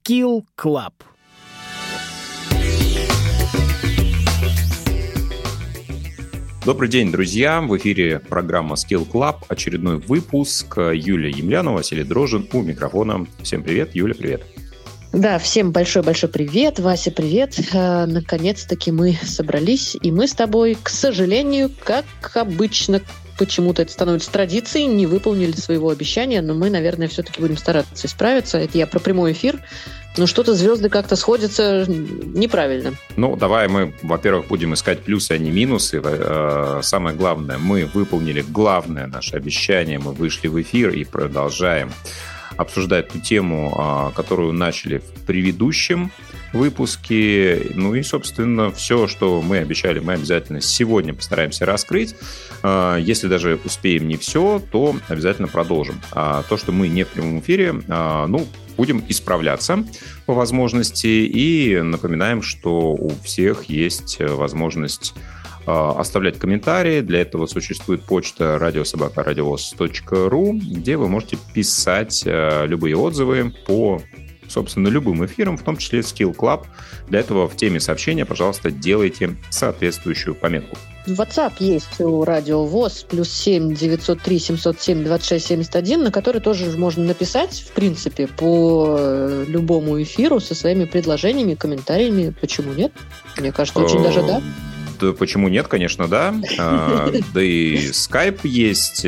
Skill Club. Добрый день, друзья! В эфире программа Skill Club, очередной выпуск. Юлия Емельянова, Василий Дрожжин у микрофона. Всем привет. Юля, привет. Да, всем большой-большой привет. Вася, привет. Наконец-таки мы собрались, и мы с тобой, к сожалению, как обычно, почему-то это становится традицией, не выполнили своего обещания, но мы, наверное, все-таки будем стараться исправиться. Это я про прямой эфир. Но что-то звезды как-то сходятся неправильно. Ну, давай мы, во-первых, будем искать плюсы, а не минусы. Самое главное, мы выполнили главное наше обещание, мы вышли в эфир и продолжаем обсуждать ту тему, которую начали в предыдущем выпуске. Ну и, собственно, все, что мы обещали, мы обязательно сегодня постараемся раскрыть. Если даже успеем не все, то обязательно продолжим. То, что мы не в прямом эфире, будем исправляться по возможности. И напоминаем, что у всех есть возможность оставлять комментарии. Для этого существует почта radiosobaka.radiovoz.ru, где вы можете писать любые отзывы по, собственно, любым эфирам, в том числе Skill Club. Для этого в теме сообщения, пожалуйста, делайте соответствующую пометку. WhatsApp есть у Радио ВОЗ, +7 903 707 26 71, на который тоже можно написать, в принципе, по любому эфиру со своими предложениями, комментариями. Почему нет? Мне кажется, очень даже да. Да почему нет, конечно, да. Да и Skype есть.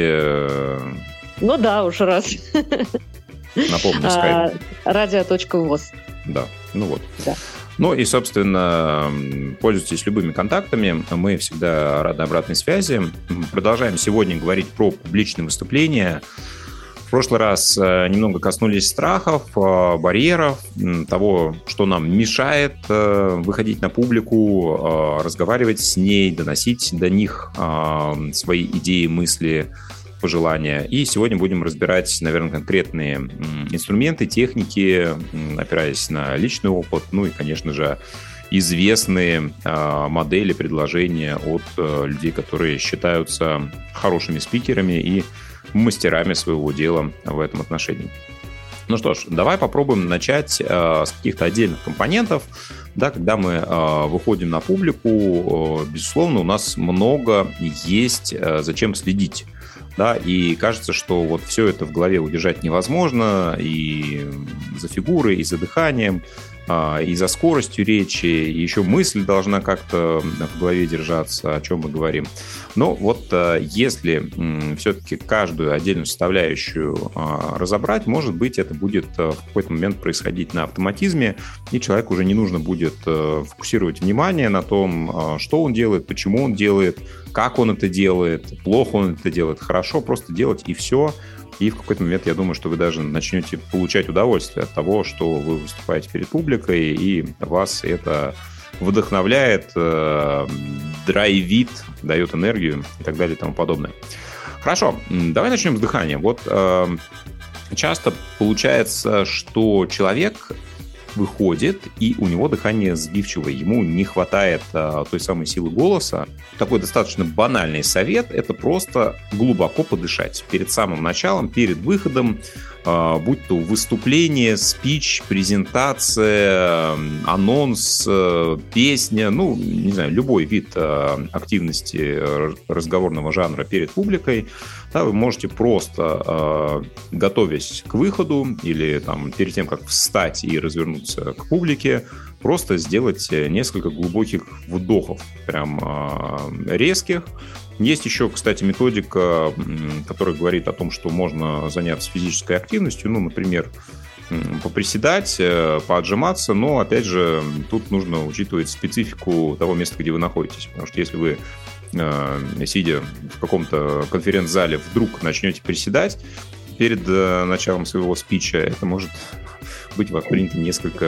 Ну да, уж раз. Напомню, Skype. Radio.voz. Да, ну вот. Да. Ну и, собственно, пользуйтесь любыми контактами. Мы всегда рады обратной связи. Продолжаем сегодня говорить про публичные выступления. В прошлый раз немного коснулись страхов, барьеров, того, что нам мешает выходить на публику, разговаривать с ней, доносить до них свои идеи, мысли, пожелания. И сегодня будем разбирать, наверное, конкретные инструменты, техники, опираясь на личный опыт, ну и, конечно же, известные модели, предложения от людей, которые считаются хорошими спикерами и мастерами своего дела в этом отношении. Ну что ж, давай попробуем начать с каких-то отдельных компонентов. Да, когда мы выходим на публику, безусловно, у нас много есть зачем следить. Да, и кажется, что вот все это в голове удержать невозможно, и за фигурой, и за дыханием, и за скоростью речи, и еще мысль должна как-то в голове держаться, о чем мы говорим. Но вот если все-таки каждую отдельную составляющую разобрать, может быть, это будет в какой-то момент происходить на автоматизме, и человеку уже не нужно будет фокусировать внимание на том, что он делает, почему он делает, как он это делает, плохо он это делает, хорошо, просто делать и все. И в какой-то момент, я думаю, что вы даже начнете получать удовольствие от того, что вы выступаете перед публикой, и вас это вдохновляет, драйвит, дает энергию и так далее и тому подобное. Хорошо, давай начнем с дыхания. Вот часто получается, что человек выходит, и у него дыхание сбивчивое, ему не хватает той самой силы голоса. Такой достаточно банальный совет – это просто глубоко подышать перед самым началом, перед выходом, будь то выступление, спич, презентация, анонс, песня, не знаю, любой вид активности разговорного жанра перед публикой. Да, вы можете просто, готовясь к выходу или перед тем, как встать и развернуться к публике, просто сделать несколько глубоких вдохов, прям резких. Есть еще, кстати, методика, которая говорит о том, что можно заняться физической активностью, например, поприседать, поотжиматься, но, опять же, тут нужно учитывать специфику того места, где вы находитесь, потому что если вы, сидя в каком-то конференц-зале, вдруг начнете приседать перед началом своего спича, это может быть воспринято несколько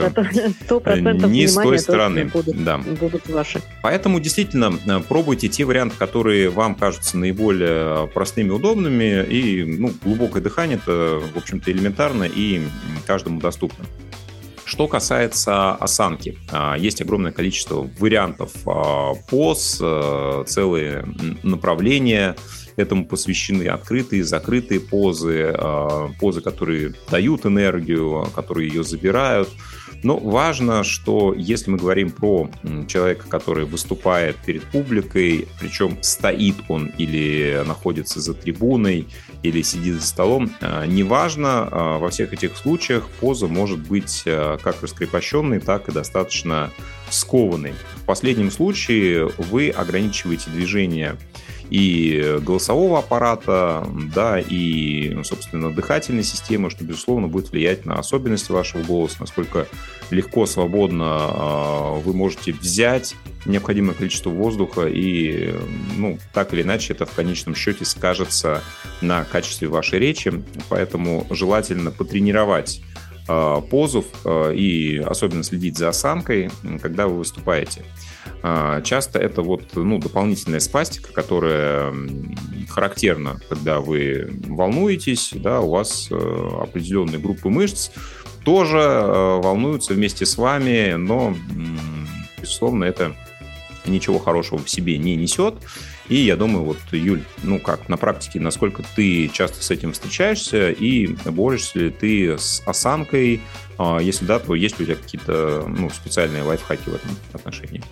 не с той стороны. Будут ваши. Поэтому действительно пробуйте те варианты, которые вам кажутся наиболее простыми, удобными, и глубокое дыхание – это, в общем-то, элементарно и каждому доступно. Что касается осанки, есть огромное количество вариантов поз, целые направления этому посвящены, открытые, закрытые позы, позы, которые дают энергию, которые ее забирают. Но важно, что если мы говорим про человека, который выступает перед публикой, причем стоит он или находится за трибуной, или сидит за столом, неважно, во всех этих случаях поза может быть как раскрепощенной, так и достаточно скованной. В последнем случае вы ограничиваете движение и голосового аппарата, да, и, собственно, дыхательной системы, что, безусловно, будет влиять на особенности вашего голоса, насколько легко, свободно вы можете взять необходимое количество воздуха, и, так или иначе, это в конечном счете скажется на качестве вашей речи, поэтому желательно потренировать позу и особенно следить за осанкой, когда вы выступаете. Часто это дополнительная спастика, которая характерна, когда вы волнуетесь, да, у вас определенные группы мышц тоже волнуются вместе с вами, но, безусловно, это ничего хорошего в себе не несет. И я думаю, Юль, как на практике, насколько ты часто с этим встречаешься и борешься ли ты с осанкой? Если да, то есть ли у тебя какие-то специальные лайфхаки в этом отношении?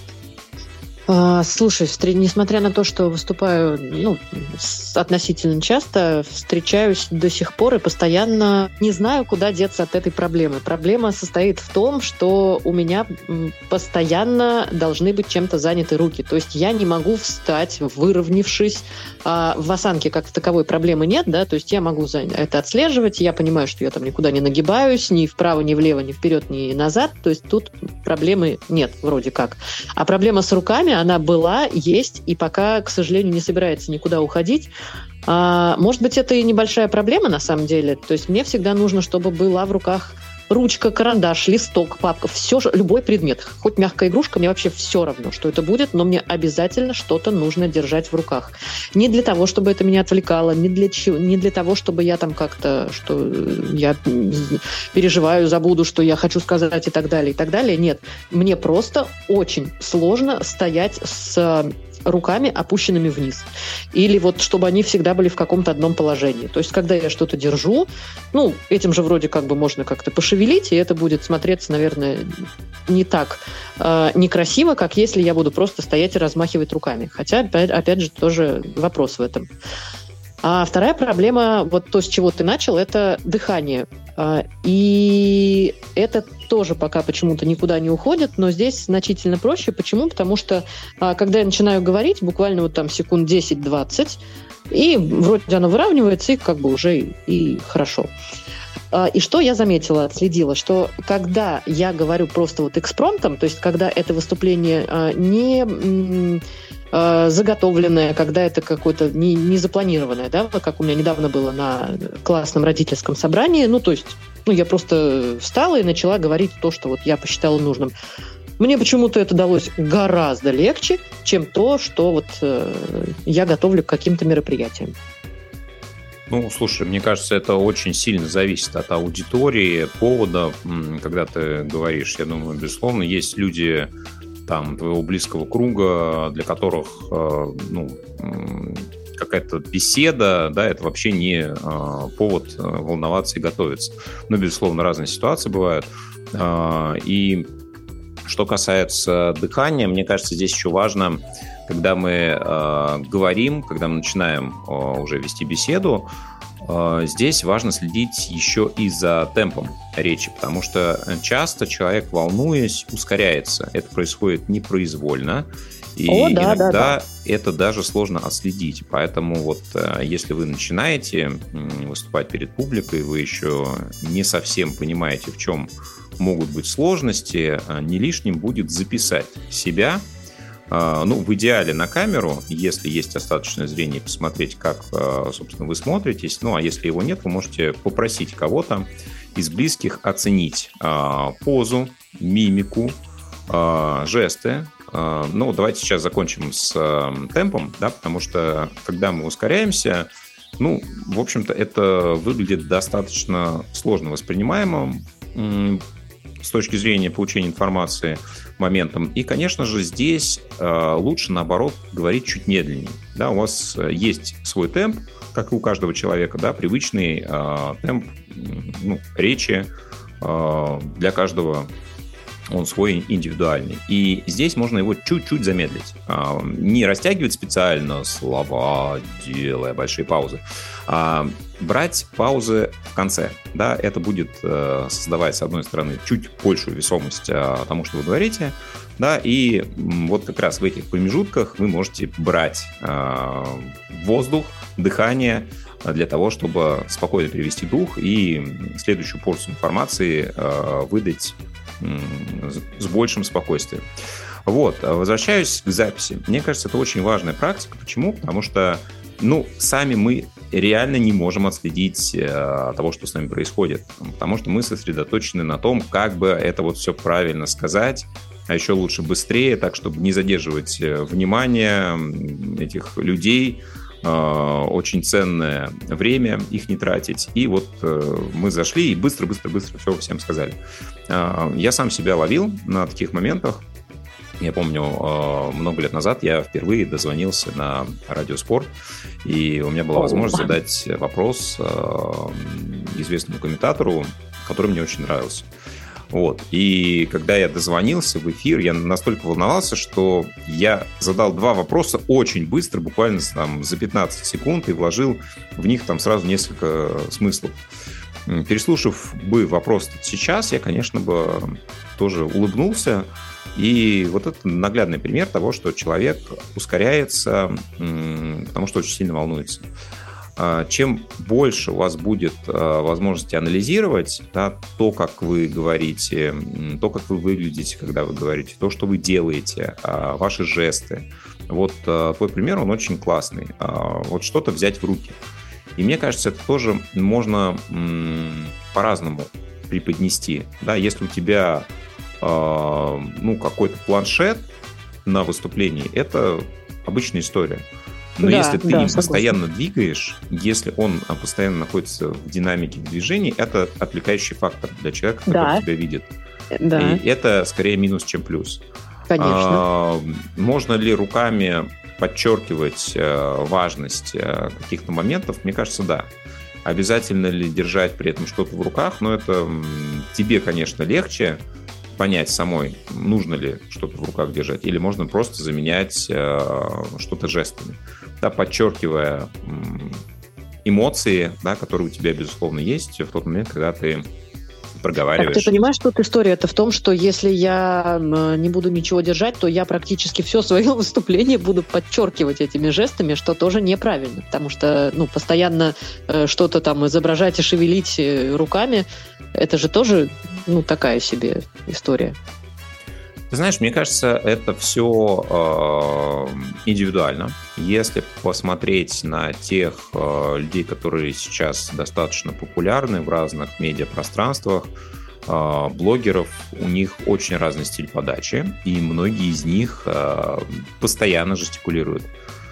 Слушай, несмотря на то, что выступаю относительно часто, встречаюсь до сих пор и постоянно не знаю, куда деться от этой проблемы. Проблема состоит в том, что у меня постоянно должны быть чем-то заняты руки. То есть я не могу встать, выровнявшись. В осанке как таковой проблемы нет, да, то есть я могу это отслеживать, я понимаю, что я там никуда не нагибаюсь, ни вправо, ни влево, ни вперед, ни назад, то есть тут проблемы нет вроде как. А проблема с руками, она была, есть, и пока, к сожалению, не собирается никуда уходить. Может быть, это и небольшая проблема на самом деле, то есть мне всегда нужно, чтобы была в руках ручка, карандаш, листок, папка, все, любой предмет, хоть мягкая игрушка, мне вообще все равно, что это будет, но мне обязательно что-то нужно держать в руках. Не для того, чтобы это меня отвлекало, не для того, чтобы я там как-то, что я переживаю, забуду, что я хочу сказать и так далее, и так далее. Нет, мне просто очень сложно стоять с руками опущенными вниз. Или чтобы они всегда были в каком-то одном положении. То есть, когда я что-то держу, этим же вроде как бы можно как-то пошевелить, и это будет смотреться, наверное, не так некрасиво, как если я буду просто стоять и размахивать руками. Хотя, опять же, тоже вопрос в этом. А вторая проблема, то, с чего ты начал, это дыхание. И это тоже пока почему-то никуда не уходит, но здесь значительно проще. Почему? Потому что, когда я начинаю говорить, буквально секунд 10-20, и вроде оно выравнивается, и как бы уже и хорошо. И что я заметила, отследила, что когда я говорю просто экспромтом, то есть когда это выступление не заготовленное, когда это какое-то не запланированное, да, как у меня недавно было на классном родительском собрании, то есть я просто встала и начала говорить то, что я посчитала нужным. Мне почему-то это далось гораздо легче, чем то, что я готовлю к каким-то мероприятиям. Слушай, мне кажется, это очень сильно зависит от аудитории, повода, когда ты говоришь. Я думаю, безусловно, есть люди твоего близкого круга, для которых какая-то беседа, да, это вообще не повод волноваться и готовиться. Но, безусловно, разные ситуации бывают. И что касается дыхания, мне кажется, здесь еще важно, когда мы говорим, когда мы начинаем уже вести беседу, здесь важно следить еще и за темпом речи, потому что часто человек, волнуясь, ускоряется. Это происходит непроизвольно, и иногда это даже сложно отследить. Поэтому если вы начинаете выступать перед публикой, вы еще не совсем понимаете, в чем могут быть сложности, не лишним будет записать себя, в идеале на камеру, если есть достаточное зрение, посмотреть, как, собственно, вы смотритесь. А если его нет, вы можете попросить кого-то из близких оценить позу, мимику, жесты. Давайте сейчас закончим с темпом, да, потому что, когда мы ускоряемся, в общем-то, это выглядит достаточно сложно воспринимаемым. с точки зрения получения информации моментом. И, конечно же, здесь лучше, наоборот, говорить чуть медленнее. Да, у вас есть свой темп, как и у каждого человека, да, привычный темп речи для каждого, он свой индивидуальный. И здесь можно его чуть-чуть замедлить. Не растягивать специально слова, делая большие паузы, а брать паузы в конце. Да, это будет создавать, с одной стороны, чуть большую весомость тому, что вы говорите, да, и вот как раз в этих промежутках вы можете брать воздух, дыхание для того, чтобы спокойно перевести дух и следующую порцию информации выдать с большим спокойствием. Вот, возвращаюсь к записи. Мне кажется, это очень важная практика. Почему? Потому что, сами мы реально не можем отследить того, что с нами происходит. Потому что мы сосредоточены на том, как бы это вот все правильно сказать, а еще лучше быстрее, так, чтобы не задерживать внимание этих людей, очень ценное время, их не тратить. И вот мы зашли и быстро все всем сказали. Я сам себя ловил на таких моментах. Я помню, много лет назад я впервые дозвонился на Радио Спорт, и у меня была возможность задать вопрос известному комментатору, который мне очень нравился. Вот. И когда я дозвонился в эфир, я настолько волновался, что я задал 2 вопроса очень быстро, буквально за 15 секунд, и вложил в них там сразу несколько смыслов. Переслушав бы вопрос сейчас, я, конечно, бы тоже улыбнулся. И вот это наглядный пример того, что человек ускоряется, потому что очень сильно волнуется. Чем больше у вас будет возможности анализировать, да, то, как вы говорите, то, как вы выглядите, когда вы говорите, то, что вы делаете, ваши жесты. Вот твой пример, он очень классный. Вот что-то взять в руки. И мне кажется, это тоже можно по-разному преподнести. Да, если у тебя какой-то планшет на выступлении, это обычная история. Но если ты им постоянно двигаешь, если он постоянно находится в динамике движений, это отвлекающий фактор для человека, который тебя видит. Да. И это скорее минус, чем плюс. Конечно. Можно ли руками подчеркивать важность каких-то моментов? Мне кажется, да. Обязательно ли держать при этом что-то в руках? Но это тебе, конечно, легче понять самой, нужно ли что-то в руках держать, или можно просто заменять что-то жестами, да, подчеркивая эмоции, да, которые у тебя, безусловно, есть в тот момент, когда ты проговариваешь. Так, ты понимаешь, что тут история-то в том, что если я не буду ничего держать, то я практически все свое выступление буду подчеркивать этими жестами, что тоже неправильно, потому что постоянно что-то там изображать и шевелить руками, это же тоже такая себе история. Ты знаешь, мне кажется, это все индивидуально. Если посмотреть на тех людей, которые сейчас достаточно популярны в разных медиапространствах, блогеров, у них очень разный стиль подачи, и многие из них постоянно жестикулируют.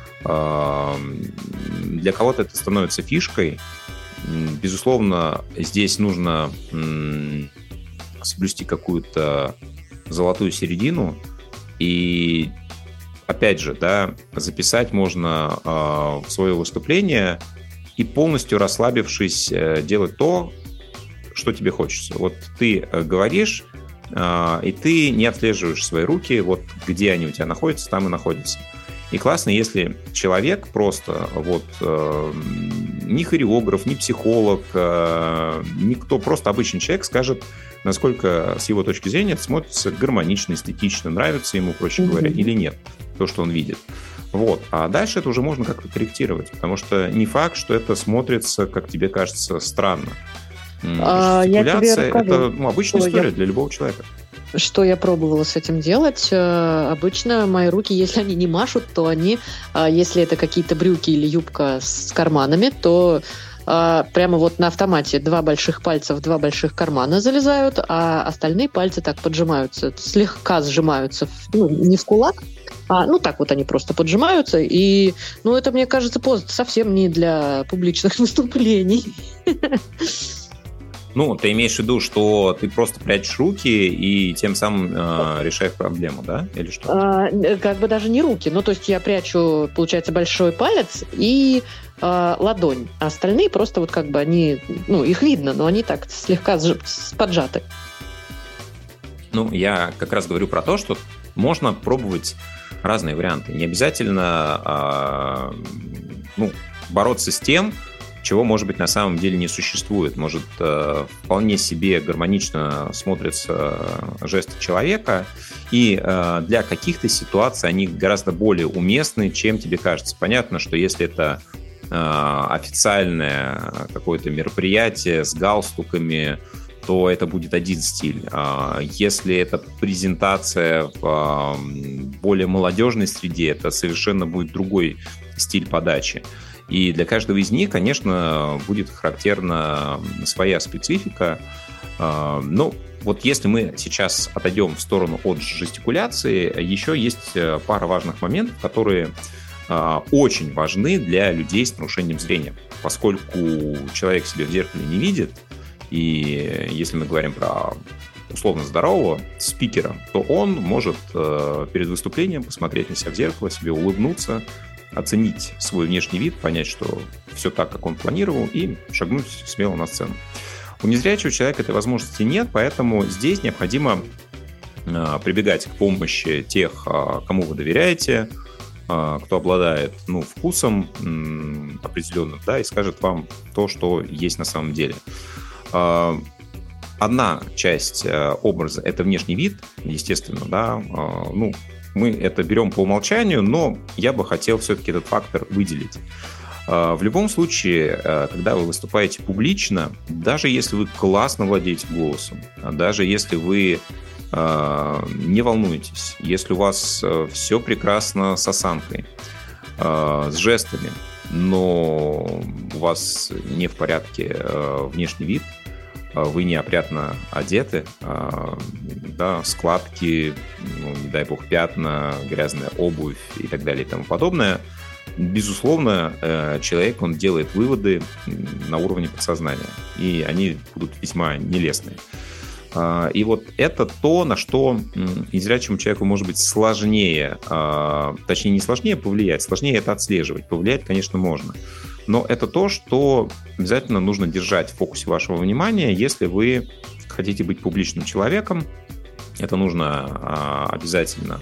Для кого-то это становится фишкой. Безусловно, здесь нужно соблюсти какую-то золотую середину, и опять же, да, записать можно в свое выступление и полностью расслабившись делать то, что тебе хочется. Вот ты говоришь, и ты не отслеживаешь свои руки, вот где они у тебя находятся, там и находятся. И классно, если человек просто ни хореограф, ни психолог, никто, просто обычный человек скажет, насколько с его точки зрения это смотрится гармонично, эстетично, нравится ему, проще говоря, или нет, то, что он видит. Вот. А дальше это уже можно как-то корректировать, потому что не факт, что это смотрится, как тебе кажется, странно. Жестикуляция – это обычная история для любого человека. Что я пробовала с этим делать? Обычно мои руки, если они не машут, то они, если это какие-то брюки или юбка с карманами, то прямо вот на автомате 2 больших пальца в 2 больших кармана залезают, а остальные пальцы так поджимаются, слегка сжимаются, не в кулак, так вот они просто поджимаются, и, это, мне кажется, совсем не для публичных выступлений. Ну, ты имеешь в виду, что ты просто прячешь руки и тем самым решаешь проблему, да? Или что? Как бы даже не руки. Ну, то есть я прячу, получается, большой палец и ладонь. А остальные просто вот как бы они... Ну, их видно, но они так слегка поджаты. Ну, я как раз говорю про то, что можно пробовать разные варианты. Не обязательно бороться с тем, чего, может быть, на самом деле не существует. Может, вполне себе гармонично смотрятся жесты человека, и для каких-то ситуаций они гораздо более уместны, чем тебе кажется. Понятно, что если это официальное какое-то мероприятие с галстуками, то это будет один стиль. Если это презентация в более молодежной среде, это совершенно будет другой стиль подачи. И для каждого из них, конечно, будет характерна своя специфика. Но вот если мы сейчас отойдем в сторону от жестикуляции, еще есть пара важных моментов, которые очень важны для людей с нарушением зрения. Поскольку человек себя в зеркале не видит, и если мы говорим про условно здорового спикера, то он может перед выступлением посмотреть на себя в зеркало, себе улыбнуться, оценить свой внешний вид, понять, что все так, как он планировал, и шагнуть смело на сцену. У незрячего человека этой возможности нет, поэтому здесь необходимо прибегать к помощи тех, кому вы доверяете, кто обладает вкусом определенным, да, и скажет вам то, что есть на самом деле. Одна часть образа – это внешний вид, естественно, да, мы это берем по умолчанию, но я бы хотел все-таки этот фактор выделить. В любом случае, когда вы выступаете публично, даже если вы классно владеете голосом, даже если вы не волнуетесь, если у вас все прекрасно с осанкой, с жестами, но у вас не в порядке внешний вид, вы неопрятно одеты, да, складки, не дай бог, пятна, грязная обувь и так далее и тому подобное, безусловно, человек, он делает выводы на уровне подсознания, и они будут весьма нелестные. И вот это то, на что незрячему человеку может быть сложнее, точнее не сложнее повлиять, сложнее это отслеживать. Повлиять, конечно, можно. Но это то, что обязательно нужно держать в фокусе вашего внимания, если вы хотите быть публичным человеком. Это нужно обязательно,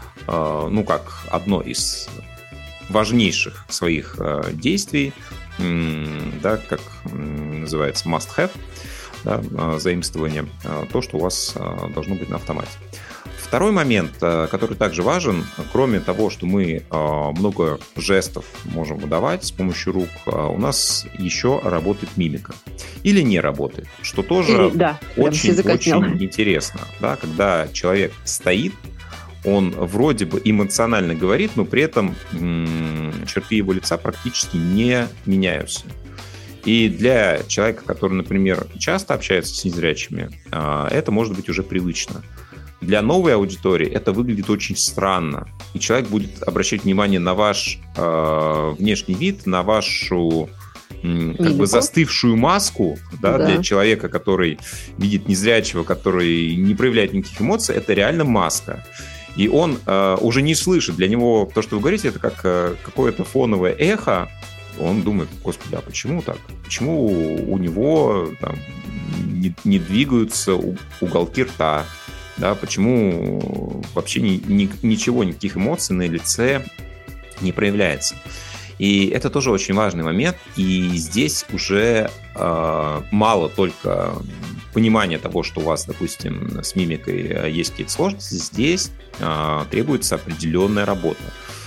как одно из важнейших своих действий, да, как называется must-have, да, заимствование, то, что у вас должно быть на автомате. Второй момент, который также важен, кроме того, что мы много жестов можем выдавать с помощью рук, у нас еще работает мимика. Или не работает, что тоже очень интересно. Да, когда человек стоит, он вроде бы эмоционально говорит, но при этом черты его лица практически не меняются. И для человека, который, например, часто общается с незрячими, это может быть уже привычно. Для новой аудитории это выглядит очень странно. И человек будет обращать внимание на ваш внешний вид, на вашу застывшую маску, да, для человека, который видит незрячего, который не проявляет никаких эмоций, это реально маска. И он уже не слышит. Для него то, что вы говорите, это как какое-то фоновое эхо. Он думает: господи, а почему так? Почему у него там не двигаются уголки рта? Да, почему вообще ничего, никаких эмоций на лице не проявляется? И это тоже очень важный момент. И здесь уже мало только понимания того, что у вас, допустим, с мимикой есть какие-то сложности. Здесь требуется определенная работа.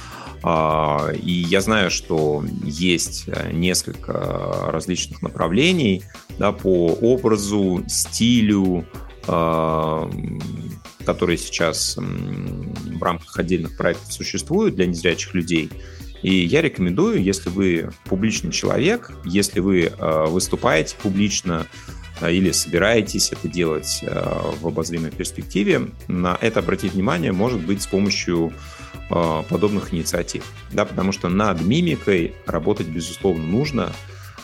И я знаю, что есть несколько различных направлений, да, по образу, стилю, которые сейчас в рамках отдельных проектов существуют для незрячих людей. И я рекомендую, если вы публичный человек, если вы выступаете публично или собираетесь это делать в обозримой перспективе, на это обратить внимание, может быть, с помощью подобных инициатив. Да, потому что над мимикой работать, безусловно, нужно.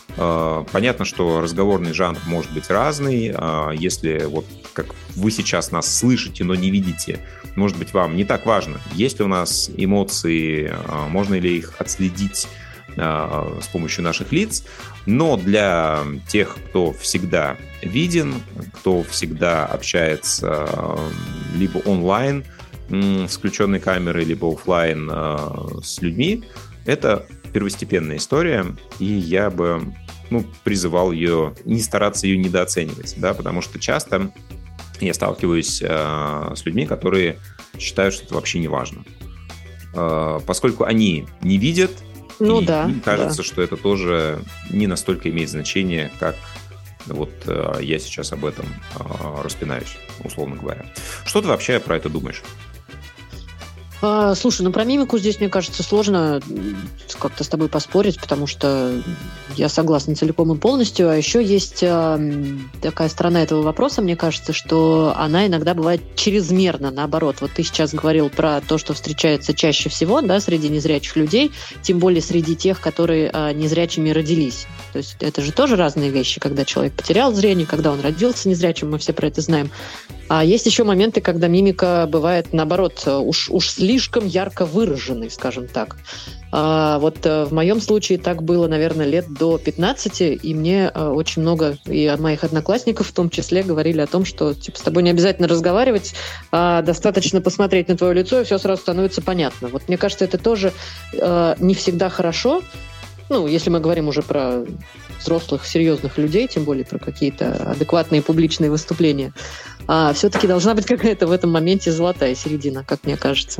Понятно, что разговорный жанр может быть разный. Если вот как вы сейчас нас слышите, но не видите, может быть, вам не так важно, есть ли у нас эмоции, можно ли их отследить с помощью наших лиц. Но для тех, кто всегда виден, кто всегда общается либо онлайн с включенной камерой, либо офлайн с людьми, это первостепенная история, и я бы призывал ее не стараться ее недооценивать, да, потому что часто я сталкиваюсь с людьми, которые считают, что это вообще не важно. Поскольку они не видят, им кажется, что это тоже не настолько имеет значение, как вот я сейчас об этом распинаюсь, условно говоря. Что ты вообще про это думаешь? Слушай, про мимику здесь, мне кажется, сложно как-то с тобой поспорить, потому что я согласна целиком и полностью. А еще есть такая сторона этого вопроса, мне кажется, что она иногда бывает чрезмерно, наоборот. Вот ты сейчас говорил про то, что встречается чаще всего, да, среди незрячих людей, тем более среди тех, которые незрячими родились. То есть это же тоже разные вещи, когда человек потерял зрение, когда он родился незрячим, мы все про это знаем. А есть еще моменты, когда мимика бывает, наоборот, уж слишком ярко выраженной, скажем так. Вот в моем случае так было, наверное, лет до 15, и мне очень много, и от моих одноклассников в том числе, говорили о том, что с тобой не обязательно разговаривать, достаточно посмотреть на твое лицо, и все сразу становится понятно. Вот мне кажется, это тоже не всегда хорошо. Если мы говорим уже про взрослых, серьезных людей, тем более про какие-то адекватные публичные выступления, все-таки должна быть какая-то в этом моменте золотая середина, как мне кажется.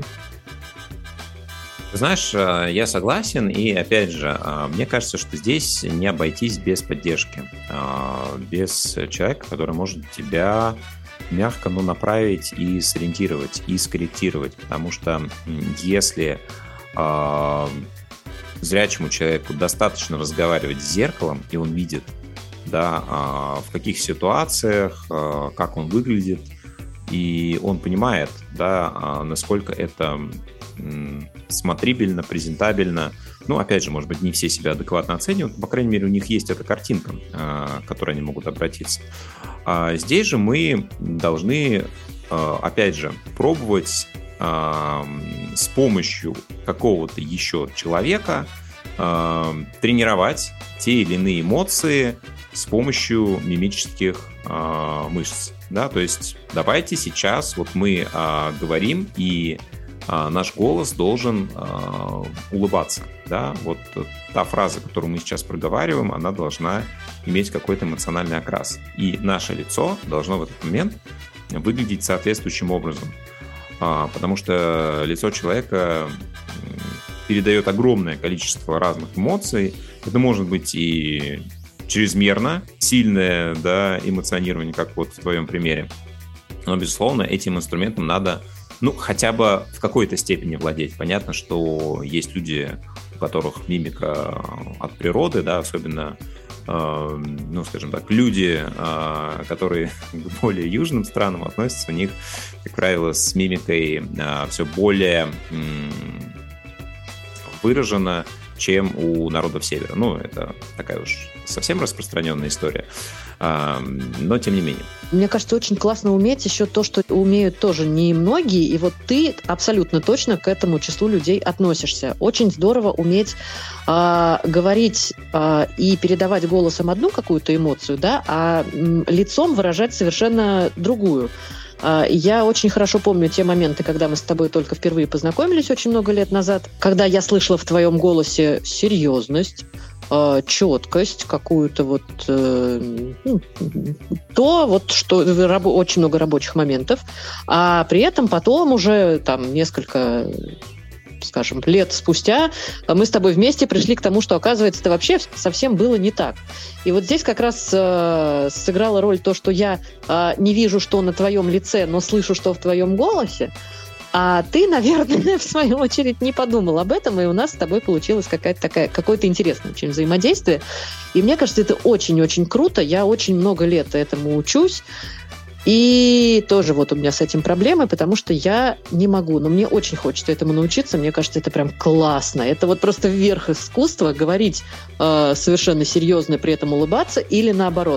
Знаешь, я согласен, и опять же, мне кажется, что здесь не обойтись без поддержки, без человека, который может тебя мягко направить и сориентировать, и скорректировать, потому что если зрячему человеку достаточно разговаривать с зеркалом, и он видит, да, в каких ситуациях, как он выглядит, и он понимает, да, насколько это смотрибельно, презентабельно. Опять же, может быть, не все себя адекватно оценивают, но, по крайней мере, у них есть эта картинка, к которой они могут обратиться. Здесь же мы должны, опять же, пробовать с помощью какого-то еще человека тренировать те или иные эмоции с помощью мимических мышц. Да? То есть давайте сейчас вот мы говорим, и наш голос должен улыбаться. Да? Вот та фраза, которую мы сейчас проговариваем, она должна иметь какой-то эмоциональный окрас. И наше лицо должно в этот момент выглядеть соответствующим образом. Потому что лицо человека передает огромное количество разных эмоций. Это может быть и чрезмерно сильное, да, эмоционирование, как вот в твоем примере. Но, безусловно, этим инструментом надо хотя бы в какой-то степени владеть. Понятно, что есть люди, у которых мимика от природы, да, особенно скажем так, люди, которые к более южным странам относятся, у них, как правило, с мимикой все более выражено, чем у народов Севера. Это такая уж совсем распространенная история, но тем не менее. Мне кажется, очень классно уметь еще то, что умеют тоже не многие, и вот ты абсолютно точно к этому числу людей относишься. Очень здорово уметь говорить и передавать голосом одну какую-то эмоцию, да, а лицом выражать совершенно другую. Я очень хорошо помню те моменты, когда мы с тобой только впервые познакомились очень много лет назад, когда я слышала в твоем голосе серьезность, четкость, какую-то вот что очень много рабочих моментов, а при этом потом уже там скажем, лет спустя мы с тобой вместе пришли к тому, что, оказывается, это вообще совсем было не так. И вот здесь как раз сыграла роль то, что я не вижу, что на твоем лице, но слышу, что в твоем голосе, а ты, наверное, в свою очередь не подумал об этом, и у нас с тобой получилось какое-то интересное очень взаимодействие. И мне кажется, это очень-очень круто. Я очень много лет этому учусь. И тоже вот у меня с этим проблемы, потому что я не могу, но мне очень хочется этому научиться, мне кажется, это прям классно. Это вот просто верх искусства, говорить совершенно серьезно, при этом улыбаться, или наоборот,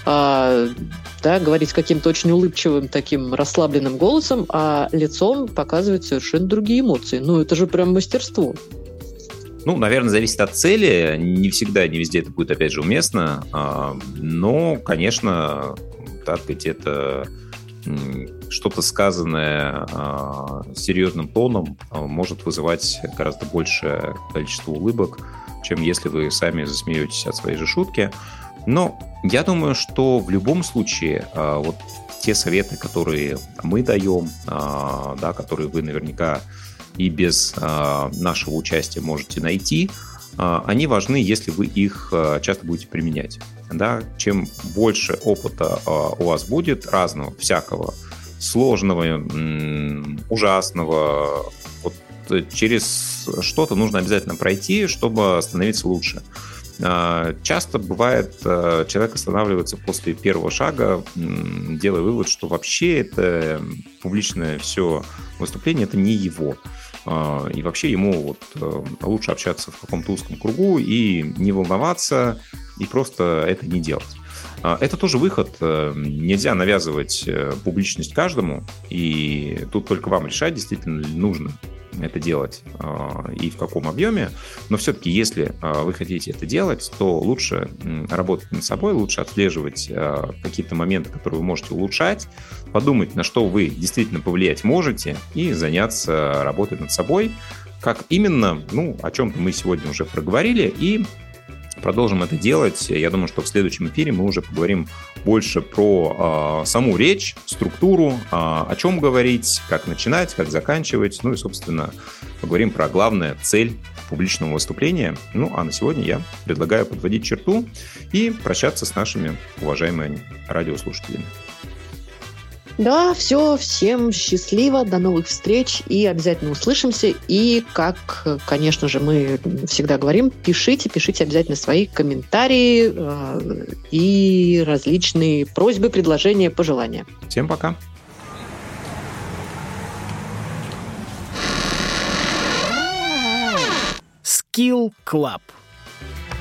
говорить каким-то очень улыбчивым, таким расслабленным голосом, а лицом показывать совершенно другие эмоции. Ну, это же прям мастерство. Ну, наверное, зависит от цели. Не всегда, не везде это будет, опять же, уместно. Но, конечно, так сказать, это что-то сказанное серьезным тоном может вызывать гораздо большее количество улыбок, чем если вы сами засмеетесь от своей же шутки. Но я думаю, что в любом случае вот те советы, которые мы даем, которые вы наверняка и без нашего участия можете найти, они важны, если вы их часто будете применять. Да? Чем больше опыта у вас будет разного, всякого, сложного, ужасного, вот через что-то нужно обязательно пройти, чтобы становиться лучше. Часто бывает, человек останавливается после первого шага, делая вывод, что вообще это публичное все выступление, это не его. И вообще ему лучше общаться в каком-то узком кругу и не волноваться, и просто это не делать. Это тоже выход. Нельзя навязывать публичность каждому, и тут только вам решать, действительно ли нужно это делать и в каком объеме. Но все-таки, если вы хотите это делать, то лучше работать над собой, лучше отслеживать какие-то моменты, которые вы можете улучшать, подумать, на что вы действительно повлиять можете, и заняться работой над собой. Как именно, о чем-то мы сегодня уже проговорили, и продолжим это делать. Я думаю, что в следующем эфире мы уже поговорим больше про саму речь, структуру, о чем говорить, как начинать, как заканчивать. Ну и, собственно, поговорим про главную цель публичного выступления. А на сегодня я предлагаю подводить черту и прощаться с нашими уважаемыми радиослушателями. Да, все, всем счастливо, до новых встреч и обязательно услышимся. И, как, конечно же, мы всегда говорим, пишите обязательно свои комментарии и различные просьбы, предложения, пожелания. Всем пока. Skill Club.